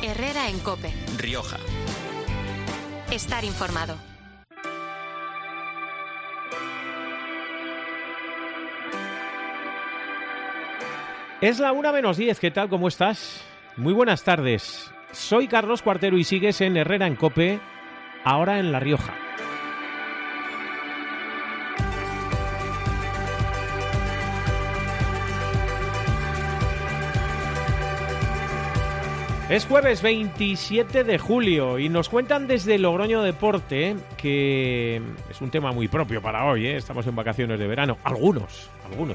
Herrera en COPE. Rioja. Estar informado. Es la 1:10, ¿qué tal? ¿Cómo estás? Muy buenas tardes. Soy Carlos Cuartero y sigues en Herrera en COPE, ahora en La Rioja. Es jueves 27 de julio y nos cuentan desde Logroño Deporte, que es un tema muy propio para hoy, estamos en vacaciones de verano, algunos,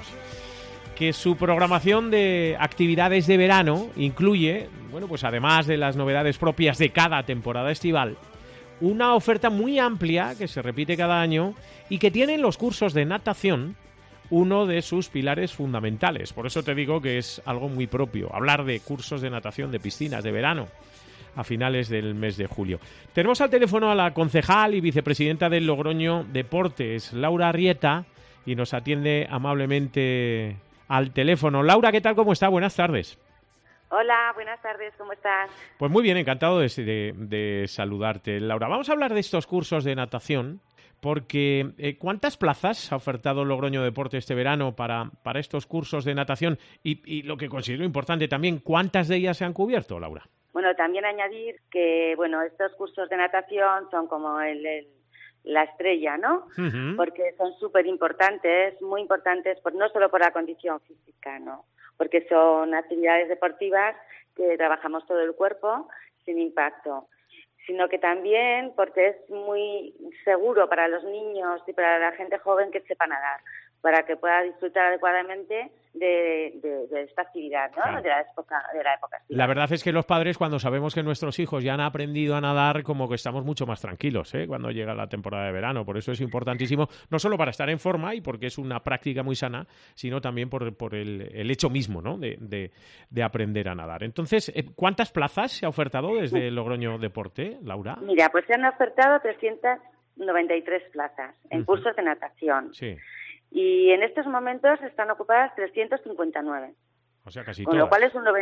que su programación de actividades de verano incluye, bueno, pues además de las novedades propias de cada temporada estival, una oferta muy amplia que se repite cada año y que tienen los cursos de natación uno de sus pilares fundamentales. Por eso te digo que es algo muy propio, hablar de cursos de natación, de piscinas, de verano, a finales del mes de julio. Tenemos al teléfono a la concejal y vicepresidenta del Logroño Deportes, Laura Arrieta, y nos atiende amablemente al teléfono. Laura, ¿qué tal? ¿Cómo está? Buenas tardes. Hola, buenas tardes, ¿cómo estás? Pues muy bien, encantado de saludarte, Laura. Vamos a hablar de estos cursos de natación, porque ¿cuántas plazas ha ofertado Logroño Deporte este verano para estos cursos de natación? Y lo que considero importante también, ¿cuántas de ellas se han cubierto, Laura? Bueno, también añadir que, bueno, estos cursos de natación son como la estrella, ¿no? Uh-huh. Porque son súper importantes, muy importantes, no solo por la condición física, ¿no? Porque son actividades deportivas que trabajamos todo el cuerpo sin impacto, sino que también porque es muy seguro para los niños y para la gente joven que sepa nadar, para que pueda disfrutar adecuadamente de esta actividad, ¿no? Claro. de la época estival. La verdad es que los padres, cuando sabemos que nuestros hijos ya han aprendido a nadar, como que estamos mucho más tranquilos, cuando llega la temporada de verano. Por eso es importantísimo, no solo para estar en forma y porque es una práctica muy sana, sino también por el hecho mismo, ¿no? de aprender a nadar. Entonces, ¿cuántas plazas se ha ofertado desde Logroño Deporte, Laura? Mira, pues se han ofertado 393 plazas en cursos de natación. Sí. Y en estos momentos están ocupadas 359. O sea, casi con todas. Lo cual es un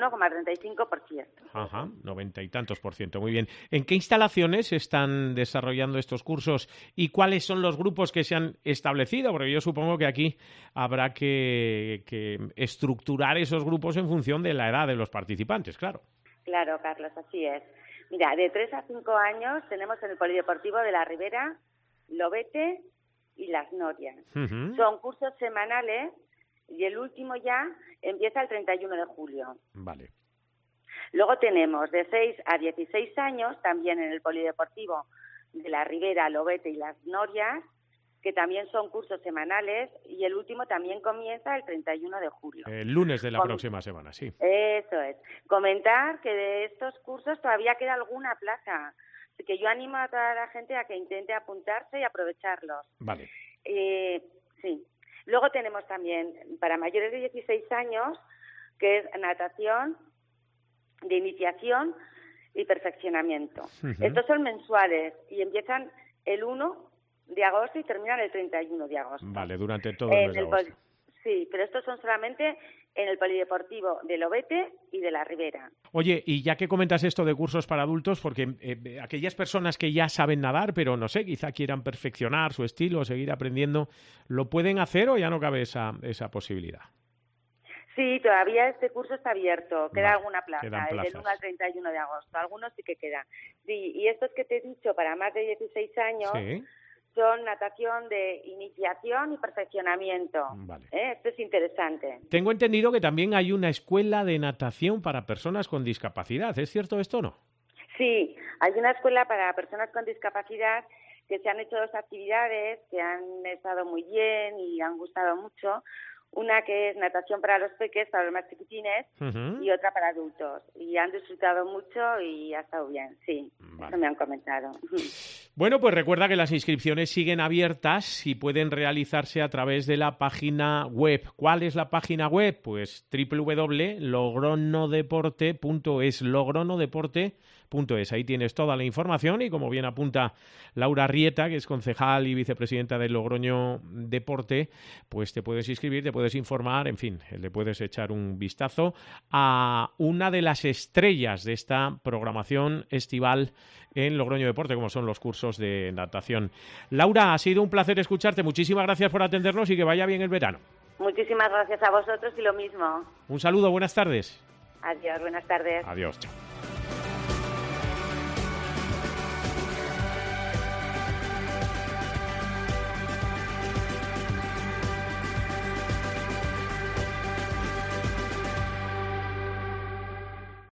91,35%. Ajá, 90 y tantos por ciento. Muy bien. ¿En qué instalaciones se están desarrollando estos cursos y cuáles son los grupos que se han establecido? Porque yo supongo que aquí habrá que estructurar esos grupos en función de la edad de los participantes, claro. Claro, Carlos, así es. Mira, de 3 a 5 años tenemos en el Polideportivo de la Ribera, Lobete y Las Norias. Uh-huh. Son cursos semanales y el último ya empieza el 31 de julio. Vale. Luego tenemos de 6 a 16 años, también en el Polideportivo de la Ribera, Lobete y Las Norias, que también son cursos semanales y el último también comienza el 31 de julio. El lunes de la próxima semana, sí. Eso es. Comentar que de estos cursos todavía queda alguna plaza. Así que yo animo a toda la gente a que intente apuntarse y aprovecharlos. Vale. Sí. Luego tenemos también para mayores de 16 años, que es natación de iniciación y perfeccionamiento. Uh-huh. Estos son mensuales y empiezan el 1 de agosto y terminan el 31 de agosto. Vale, durante todo el mes de agosto. Sí, pero estos son solamente en el Polideportivo de Lobete y de la Ribera. Oye, y ya que comentas esto de cursos para adultos, porque aquellas personas que ya saben nadar, pero no sé, quizá quieran perfeccionar su estilo, seguir aprendiendo, ¿lo pueden hacer o ya no cabe esa posibilidad? Sí, todavía este curso está abierto, queda alguna plaza, del 1 al 31 de agosto, algunos sí que quedan. Sí, y estos que te he dicho para más de 16 años... Sí. Son natación de iniciación y perfeccionamiento. Vale. Esto es interesante. Tengo entendido que también hay una escuela de natación para personas con discapacidad. ¿Es cierto esto o no? Sí, hay una escuela para personas con discapacidad que se han hecho 2 actividades que han estado muy bien y han gustado mucho. Una que es natación para los peques, para los más chiquitines, uh-huh. y otra para adultos. Y han disfrutado mucho y ha estado bien, sí. Vale. Eso me han comentado. Bueno, pues recuerda que las inscripciones siguen abiertas y pueden realizarse a través de la página web. ¿Cuál es la página web? Pues www.logronodeporte.es, logronodeporte.es. Ahí tienes toda la información y, como bien apunta Laura Rieta, que es concejal y vicepresidenta de Logroño Deporte, pues te puedes inscribir, te puedes informar, en fin, le puedes echar un vistazo a una de las estrellas de esta programación estival en Logroño Deporte, como son los cursos de natación. Laura, ha sido un placer escucharte. Muchísimas gracias por atendernos y que vaya bien el verano. Muchísimas gracias a vosotros y lo mismo. Un saludo, buenas tardes. Adiós, buenas tardes. Adiós, chao.